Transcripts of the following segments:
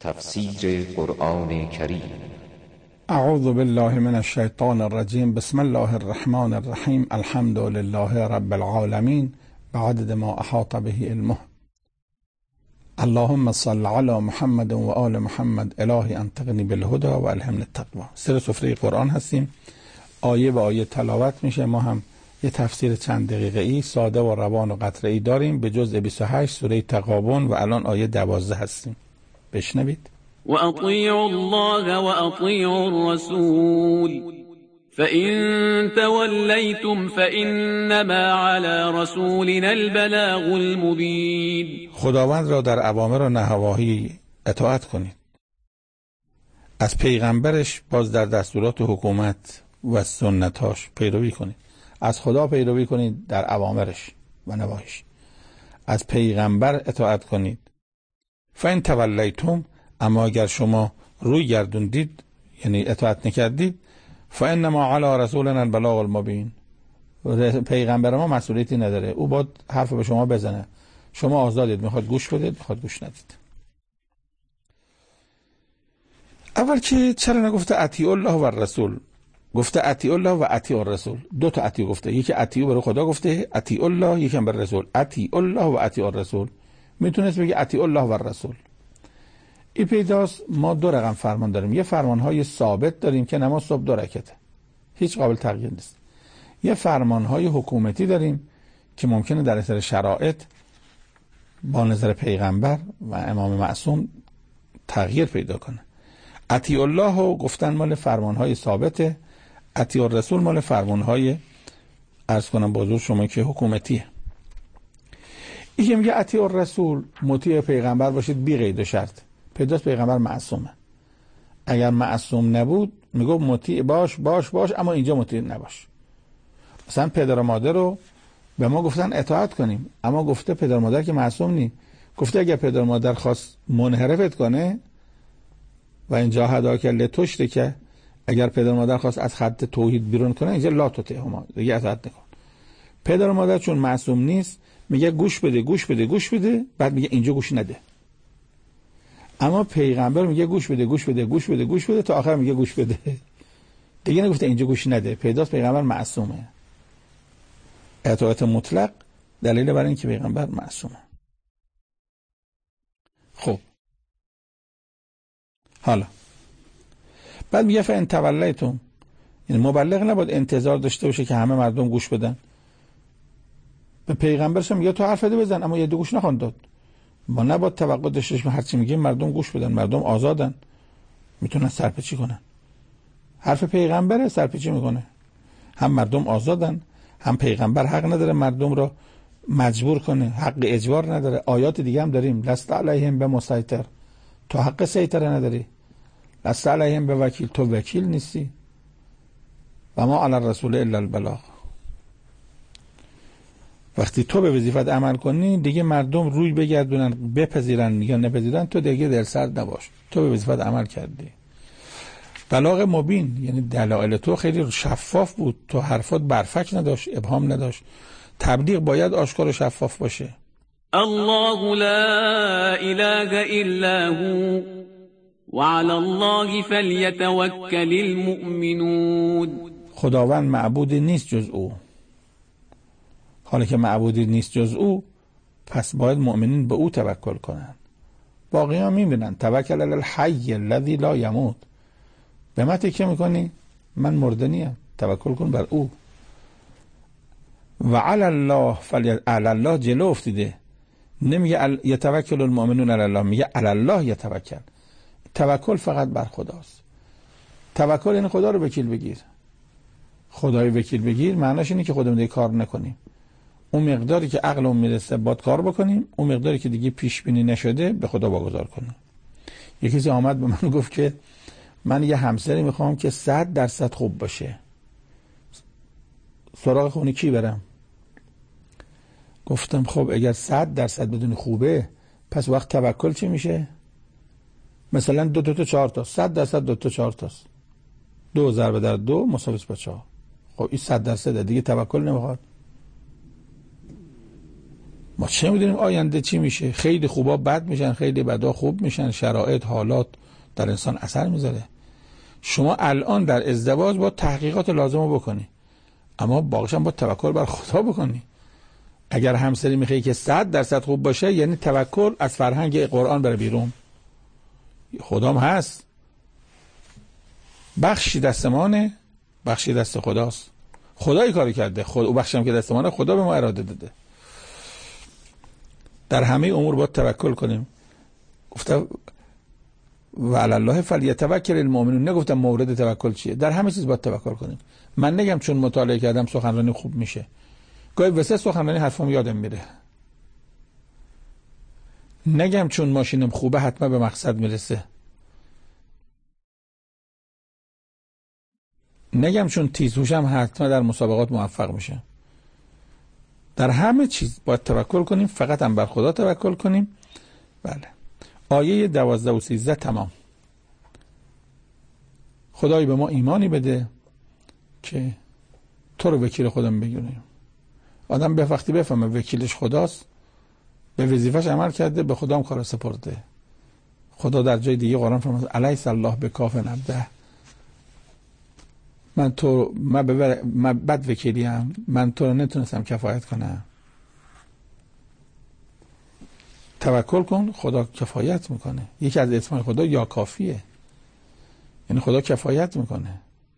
تفسیر قرآن کریم. اعوذ بالله من الشیطان الرجیم. بسم الله الرحمن الرحیم. الحمد لله رب العالمین بعدد ما احاط به علمه. اللهم صل علی محمد و آل محمد. الهی انطقنی بالهدى و الهمنی التقوی. سر سفره قرآن هستیم، آیه به آیه تلاوت میشه. ما هم یه تفسیر چند دقیقه ای ساده و روان و قطره ای داریم به جزء 28 سوره تغابن و الان آیه 12 هستیم. بشنوید. و اطیعوا الله و اطیعوا الرسول فإن تولیتم فإنما علی رسولنا البلاغ المبین. خداوند را در اوامر و نواهی اطاعت کنید، از پیغمبرش باز در دستورات حکومت و سنتاش پیروی کنید. از خدا پیروی کنید در اوامرش و نواهیش، از پیغمبر اطاعت کنید. فإن تولیتم، اما اگر شما روی گردوندید یعنی اطاعت نکردید، فإنما علی رسولنا البلاغ المبین، پیغمبر ما مسئولیتی نداره، او باید حرف به شما بزنه، شما آزادید، میخواد گوش بدید میخواد گوش ندید. اول که چرا نگفته اطیعوا الله و الرسول؟ گفته اطیعوا الله و اطیعوا الرسول. دو تا اطیع گفته، یکی اطیعوا برای خدا گفته اطیعوا الله، یکی هم برای رسول اطیعوا الله و اطیعوا الرسول. میتونست بگه اطیعوا الله و الرسول. این پیداست ما دو رقم فرمان داریم. یه فرمانهای ثابت داریم که نماز صبح 2 رکعته، هیچ قابل تغییر نیست. یه فرمانهای حکومتی داریم که ممکنه در اثر شرایط با نظر پیغمبر و امام معصوم تغییر پیدا کنه. اطیع الله و گفتن مال فرمانهای ثابته، اطیع الرسول مال فرمانهای عرض کنم بازور شما که حکومتیه. این که میگه اطیع الرسول مطیع پیغمبر باشید بی قید و شرط. پیداست پیغمبر معصومه، اگر معصوم نبود میگه مطیع باش اما اینجا مطیع نباش. مثلا پدر و مادر رو به ما گفتن اطاعت کنیم، اما گفته پدر و مادر که معصوم نی، گفته اگر پدر و مادر خواست منحرفت کنه و اینجا هداک لتشته که اگر پدر و مادر خواست از خط توحید بیرون کنه اینجا لا تطیعهما، دیگه اطاعت نکن. پدر و مادر چون معصوم نیست میگه گوش بده، بعد میگه اینجا گوش نده. اما پیغمبر میگه گوش بده تا آخر میگه گوش بده، دیگه نگفته اینجا گوش نده. پیداست پیغمبر معصومه. اطاعت مطلق دلیل بر این که پیغمبر معصومه. خب حالا بعد میگه فإن تولیتم، یعنی مبلغ نباید انتظار داشته باشه که همه مردم گوش بدن. به پیغمبرش میگه تو حرف بزن اما یه دو گوش نخوان داد. ما نباید توقع داشته باشیم هر چی میگیم مردم گوش بدن. مردم آزادن، میتونن سرپیچی کنن. حرف پیغمبره سرپیچی میکنه. هم مردم آزادن، هم پیغمبر حق نداره مردم رو مجبور کنه، حق اجبار نداره. آیات دیگه هم داریم، لست علیهم بمسیطر، تو حق سیطره نداری. لست علیهم بوکیل، تو وکیل نیستی. و ما علی الرسول الا البلاغ. وقتی تو به وظیفت عمل کنی دیگه مردم روی بگردونن بپذیرن یا نپذیرن، تو دیگه دل سرد نباش، تو به وظیفت عمل کردی. بلاغ مبین یعنی دلایل تو خیلی شفاف بود، تو حرفات برفک نداشت، ابهام نداشت. تبلیغ باید آشکار و شفاف باشه. الله لا اله الا هو وعلى الله فليتوكل المؤمنون. خداوند معبودی نیست جز او. حالا که معبودی نیست جز او، پس باید مؤمنین به او توکل کنن. باقی ها میبینن توکل علی الحی الذی لا یموت. به من تکیه میکنی؟ من مرده نیم، توکل کن بر او. و علی الله جلو افتیده، نمیگه یتوکل المؤمنون علی الله، میگه علی الله یتوکل. توکل فقط بر خداست. توکل یعنی خدا رو وکیل بگیر. خدای وکیل بگیر معناش اینه که خودمون دیگه کار نکنیم، اون مقداری که عقلمون میرسه باید کار بکنیم، اون مقداری که دیگه پیش بینی نشده به خدا واگذار کنیم. یکی کسی آمد به من گفت که من یه همسری میخوام که 100% خوب باشه، سراغ خونه کی برم؟ گفتم خب اگر 100% بدون خوبه پس وقت توکل چی میشه؟ مثلا 2 تا 4 تا 100% 2 تا 4 تاست، 2 ضرب در 2 مساوی با 4. خب این 100% دیگه توکل نمیخواد. ما چه میدونیم آینده چی میشه؟ خیلی خوبا بد میشن، خیلی بدا خوب میشن، شرایط حالات در انسان اثر میذاره. شما الان در ازدواج با تحقیقات لازم رو بکنی، اما باقیش هم با توکل بر خدا بکنی. اگر همسری میخوای که 100% خوب باشه، یعنی توکل از فرهنگ قرآن بره بیرون. خدام هست، بخشی دست مانه، بخشی دست خداست. خدایی کاری کرده، او بخشم که دست مانه، خدا به ما اراده داده. در همه امور باید توکل کنیم. گفته و علی الله فلیتوکل المؤمنون، نگفتم مورد توکل چیه، در همه چیز باید توکل کنیم. من نگم چون مطالعه کردم سخنرانی خوب میشه، گاهی واسه سخنرانی حرفم یادم میره. نگم چون ماشینم خوبه حتما به مقصد میرسه. نگم چون تیزهوشم حتما در مسابقات موفق میشه. در همه چیز باید توکل کنیم، فقط هم بر خدا توکل کنیم. بله. آیه 12 و 13 تمام. خدای به ما ایمانی بده که تو رو وکیل خودم بگیریم. آدم به وقتی بفهمه وکیلش خداست، به وظیفش عمل کرده، به خدا هم کار سپرده. خدا در جای دیگه قرآن فرمود الیس الله بکاف عبده، من بد وکیلیم، من تو رو نتونستم کفایت کنم. توکل کن، خدا کفایت میکنه. یکی از اسمای خدا یا کافیه، یعنی خدا کفایت میکنه.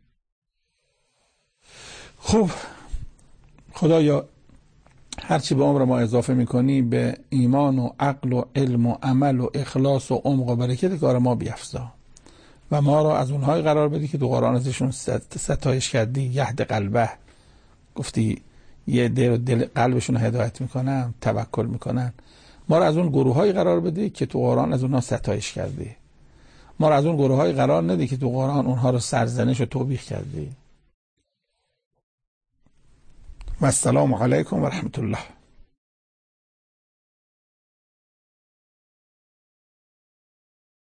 خب خدایا هرچی به عمر ما اضافه میکنی به ایمان و عقل و علم و عمل و اخلاص و عمق و برکت کار ما بیفزا و ما را از اونهای قرار بدی که تو قرآن ازشون ستایش کردی. یهد قلبه، گفتی یه دل قلبشون هدایت میکنن، توکل میکنن. ما را از اون گروه‌های قرار بدی که تو قرآن از اونها ستایش کردی. ما را از اون گروه‌های قرار ندی که تو قرآن اونها رو سرزنش و توبیخ کردی. و السلام علیکم و رحمت الله.